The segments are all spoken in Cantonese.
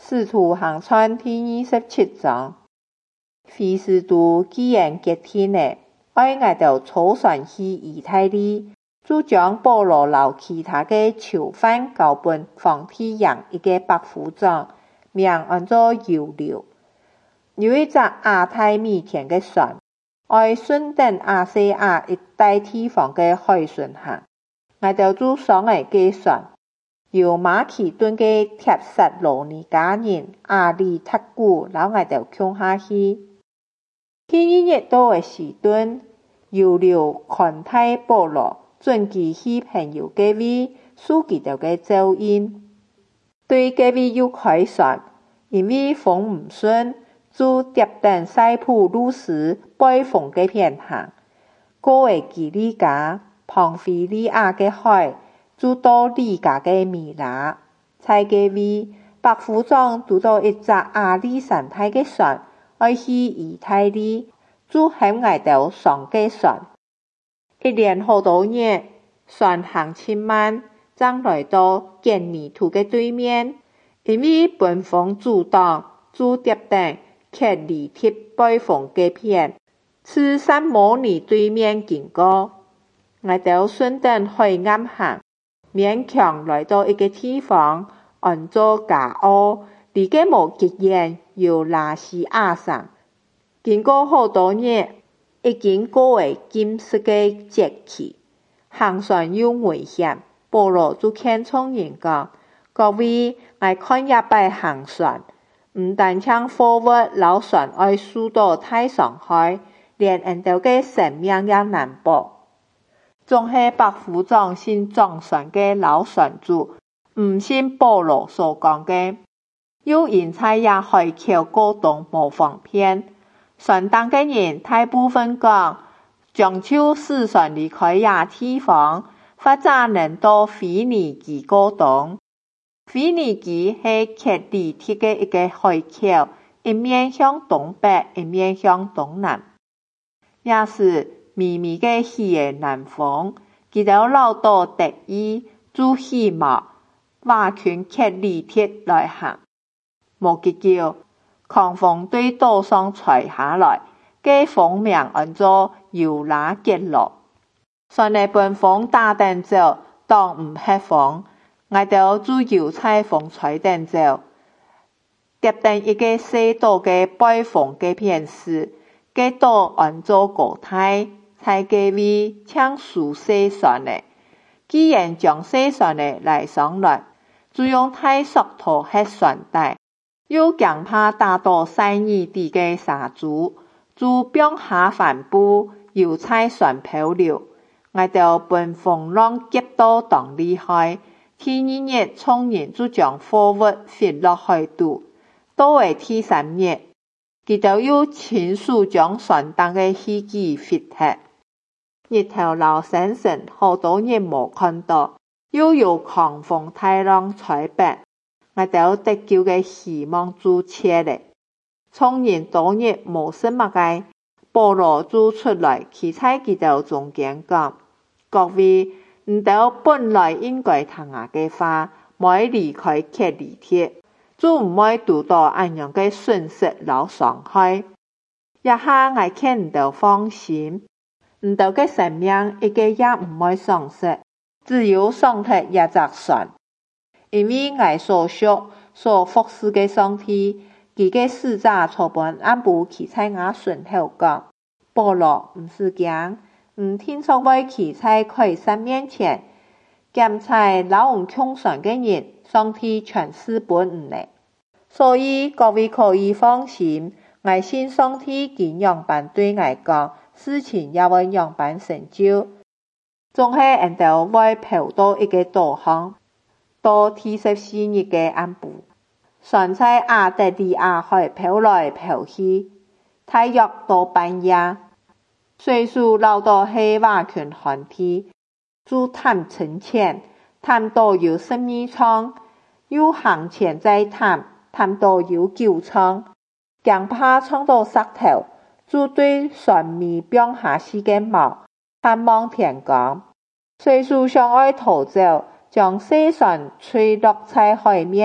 使徒行傳第27章，菲斯都既然決定了，愛我哋坐船去意大利，就將保羅留其他嘅囚犯交本皇帝養一個百夫長，名按做猶流。有一隻亞太米田嘅船，愛順登亞細亞一帶地方嘅海巡行，我哋就上嚟嘅船。由馬其頓嘅帖撒羅尼迦人阿里塔古留我哋共下去。第二日到嘅時陣，猶流看待保羅，准其去朋友嘅位，輸佢哋嘅照應。對嘅位又開船，因為風唔順，就跌等塞浦路斯背風嘅偏行，過為基利家、龐菲利亞嘅海。就到利甲嘅米拉，在嘅位，百夫長拄到一隻亞歷山大嘅船，愛去意大利，就喊我哋上嘅船。一連好多日，船行千慢，才來到堅尼圖嘅對面，因為本風阻擋，就跌等克里鐵背風嘅片，自薩摩尼對面經過，我哋順登海岸行。勉強來到一個地方，按做加奧，離個無極遠，由拉西亞上。經過好多日，已經過為禁食嘅節期，行船又危險，保羅就勸眾人講：各位，我看也擺行船，唔但將貨物留船愛輸到太上海，連人哋嘅生命也難保。總係百夫長信撞船嘅老船主，唔信保羅所講嘅，又因在也海口過冬無方便，船上嘅人大部分講，將就使船離開也地方，或者能到腓尼基過冬。腓尼基係克里鐵嘅一個海口，一面向東北，一面向東南，也是微微嘅西嘅南風，佢哋老到特意做起碼挖群克里鐵來行。冇幾久，狂風對島上吹下來，嘅風名按做尤拉結羅。船嘅本風打等走，當唔係風，我哋就由彩風吹等走。跌等一個小島嘅背風嘅片時，嘅島按做高台。在嘅位搶輸細船嘅，既然將細船嘅來上來，就用太索拖喺船帶，又驚怕打到細耳地嘅沙珠，就並下帆布，由在船漂流。我哋本風浪急到當厲害，第二日眾人就將貨物運落海度，到為第三日，佢哋又親手將船上嘅飛機飛黑。日頭老深深，好多日冇看到，又有狂風大浪吹白，我哋得救嘅希望就切了。眾人多日冇什麼嘅，保羅就出來，企在佢哋中間講：各位，唔到本來應該聽我嘅話，冇離開克里鐵，就唔會讀到安樣嘅損失老傷害。一下我見唔到放心。唔到嘅生命一個也唔會喪失，只有上帝一隻船。因為我所屬所服侍嘅上帝，佢嘅使者初本按部企在我順後講：保羅唔是驚，唔聽說會企在凱撒面前，檢查老吳窮船嘅人，上帝全是本唔嚟。所以各位可以放心，我信上帝點樣辦對我講。事情也會樣板成就，總係人哋會跑到一個島上，到第14日嘅暗晡，船在亞得里亞海跑來跑去，大約到半夜，水手撈到係挖群旱地，就探沉潛，探到有12倉，又行前再探到有9倉，驚怕衝到石頭。就對船尾並下四個錨，盼望天光。水手想要逃走，將細船吹落在海面，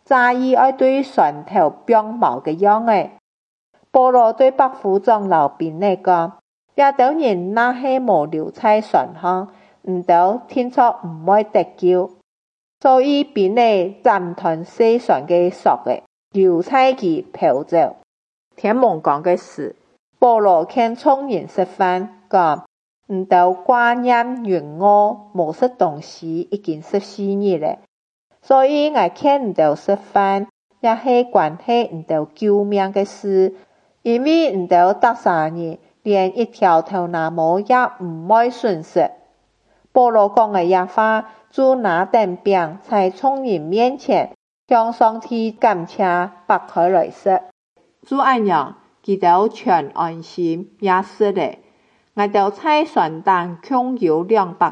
早已爱对船头并冇嘅样嘅。保罗对百夫长老兵嚟讲，也斗人那系无留在船上，唔斗天作唔会得救，所以兵嚟暂停四船嘅索嘅，留在其漂走。天蒙讲嘅事，保罗劝众人食饭，讲唔斗挂念云我无食东西已经14日咧，所以我劝唔斗食饭，也系关系唔斗救命嘅事，因为唔斗得3日，连一条头那毛也唔爱损失。保罗讲嘅嘢话，就拿等饼在众人面前向上帝感谢，擘开来食。就按样，佢哋全安心也食咧。我哋在船上共有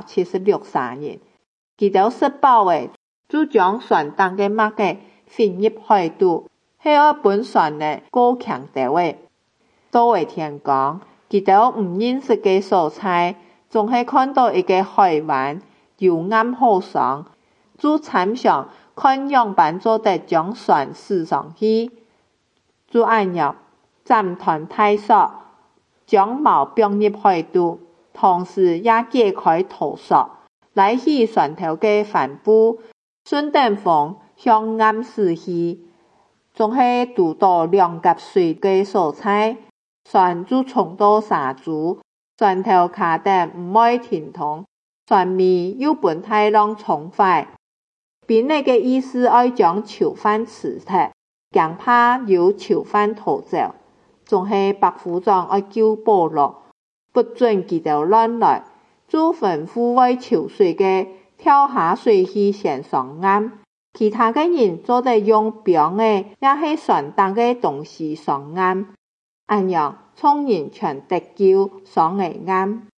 276人，佢哋食饱嘅，就將船上嘅物嘅放入海肚，係要本船嘅過強地位。到為天光，佢哋唔認識嘅所在，總係看到一個海灣，幽暗好爽，就參詳看樣板做得將船駛上去。就按樣暫停太索，將矛並入海肚，同時也解開舵索，來起船頭嘅帆布，順等風向岸駛去，總係渡到兩甲水嘅所在，船就衝到沙洲，船頭卡得唔愛停通，船尾又本太浪衝壞。兵嚟嘅意思愛將囚犯刺殺，驚怕有囚犯逃走，仲係百夫長愛救保羅，不准佢哋亂來，就吩咐為潮水嘅跳下水去先上岸，其他嘅人做得用柄嘅也係船上嘅東西上岸，按樣眾人全得救上嚟岸。